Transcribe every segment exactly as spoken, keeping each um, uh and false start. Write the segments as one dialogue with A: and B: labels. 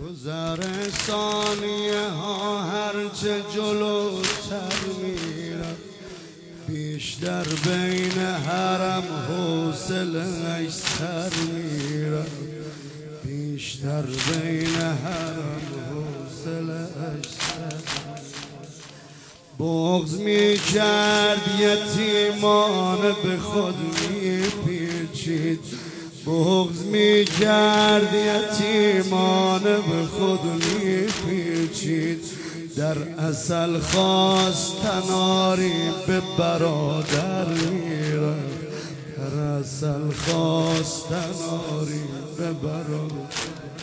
A: گذر ثانیه ها هرچه جلوتر میرم، بیشتر بین حرم حوصله‌اش سر میرم، بیشتر بین حرم حوصله‌اش سر. بغض میکرد یتیمانه به خود میپیچید، بغض میکرد یتیمانه به خود میپیچید. در اصل خواستن آری به برادر میرفت، در اصل خواستن آری به برادر.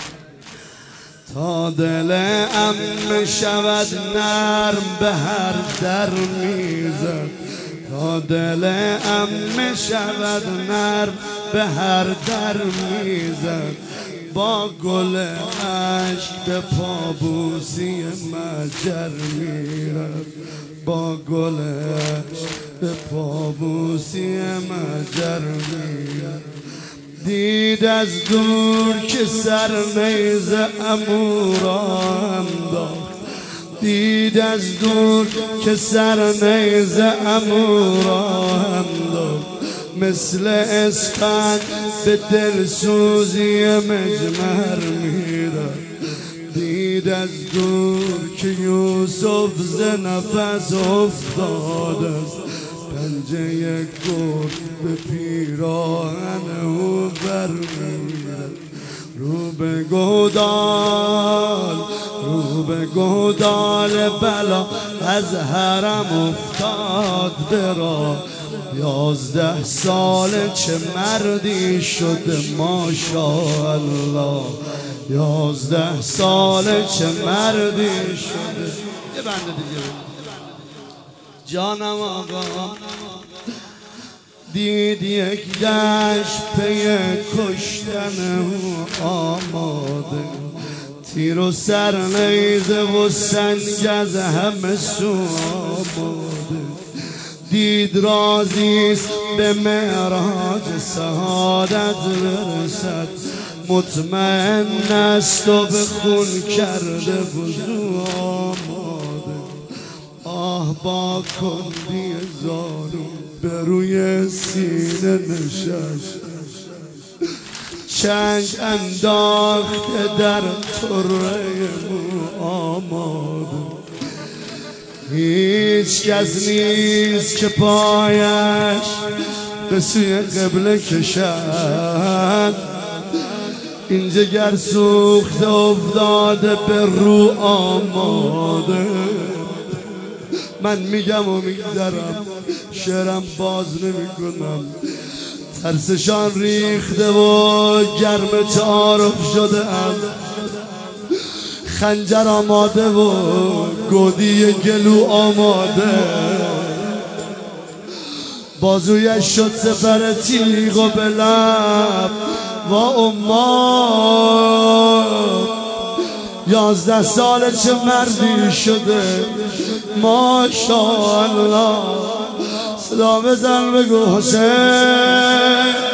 A: تا دل عمه شود نرم به هر در میزد، تا دل عمه شود نرم به هر در میزد. با گل عشق به پابوسی مجر میرفت، با گل عشق به پابوسی مجر میرفت. دید از دور که سر نیز عمو را انداخت، دید از دور که سر نیز عمو را انداخت. مثل اسفند به دلسوزی مجمر میرفت. دید از دور که یوسف ز نفس افتاده است، پنجه گرد به پیراهن او بر میرفت. رو به گودال، رو به گودال بلا از حرم افتاد به راه. یازده ساله چه مردی شده ماشاءالله، یازده ساله چه مردی شده. یه بنده دیگه جانم آقا. دید یک دشت پی کشتن او آماده، تیر و سر نیزه و سنگ از همه سو آماده. دید رازیست به معراج سعادت برسد، مطمئن است و به خون کرده وضو آماده. آه با کندی زانو به روی سینه نشست، چنگ انداخته در طره مو آماده. هیچ کس نیست که پایش به سوی قبله کشد، این جگر سوخته افتاده به رو آماده. من میگم و میگذرم، شعرم باز نمی کنم. ترسشان ریخته و گرم تعارف شده ام، خنجر آماده و گودی گلو آماده. بازویش شد سپر تیغ و به لب و اماد. یازده ساله چه مردی شده ماشاءالله. صدا بزن بگو حسین.